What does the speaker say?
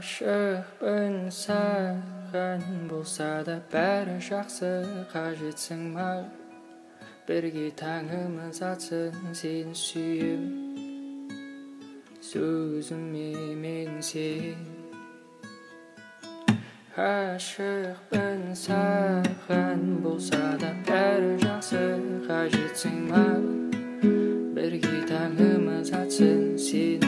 ғашықпын саған, болса да бәрі жақсы, қажетсің маған. Бірге таңымыз атсын сені сүйем, сөзіме мен сен. Ғашықпын саған, болса да бәрі жақсы, қажетсің маған. Бірге таңымыз атсын сені